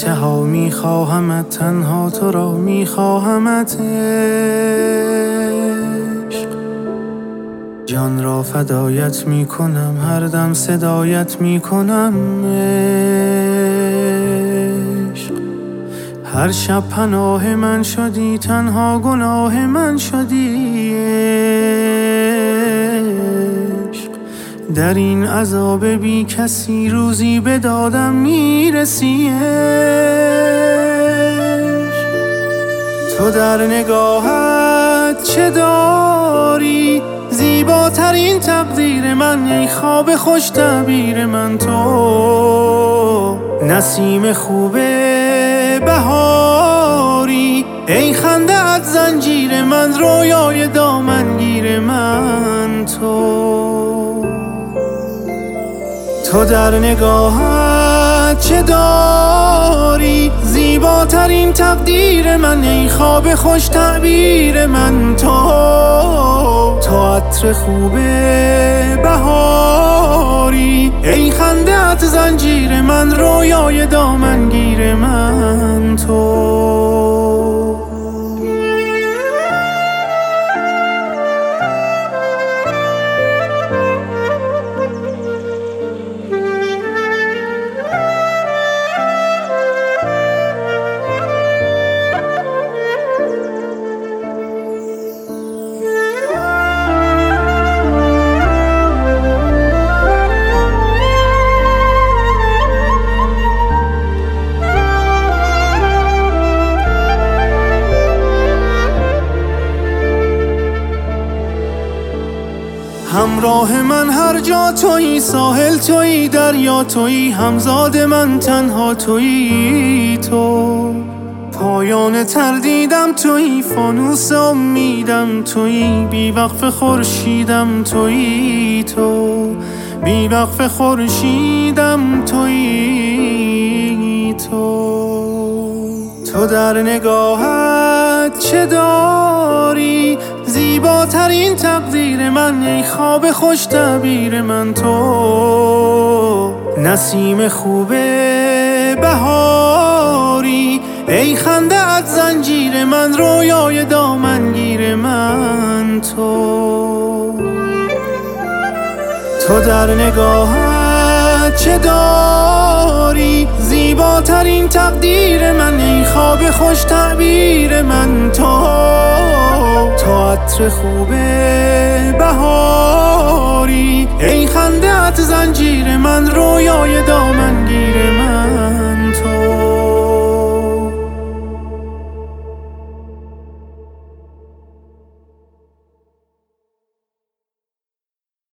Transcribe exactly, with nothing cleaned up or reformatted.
انتها میخواهمت، تنها تو را میخواهمت عشق. جان را فدایت میکنم، هر دم صدایت میکنم عشق. هر شب پناه من شدی، تنها گناه من شدی عشق. در این عذاب بی کسی روزی به دادم میرسی عشق. تو در نگاهت چه داری؟ زیباترین تقدیر من، ای خواب خوش تعبیر من. تو نسیم خوب بهاری، ای خنده ات زنجیر من، رویای دامنگیر من. تو تو در نگاهت چه داری؟ زیباترین تقدیر من، ای خواب خوش تعبیر من. تو تو عطر خوب بهاری، ای خنده ات زنجیر من، رویای دامنگیر من. تو همراه من هر جا تویی، ساحل تویی، دریا تویی، همزاد من تنها تویی. تو پایان تردیدم تویی، فانوس امیدم تویی، بی وقف خورشیدم تویی. تو بی وقف خورشیدم تویی. تو تو در نگاهت چه داری؟ زیباترین تقدیر من، ای خواب خوش تعبیر من. تو نسیم خوب بهاری، ای خنده ات زنجیر من، رویای دامنگیر من. تو تو در نگاهت چه داری؟ زیباترین تقدیر من، ای خواب خوش تعبیر من. تو تو عطر خوب بهاری، ای خنده ات زنجیر من، رویای دامن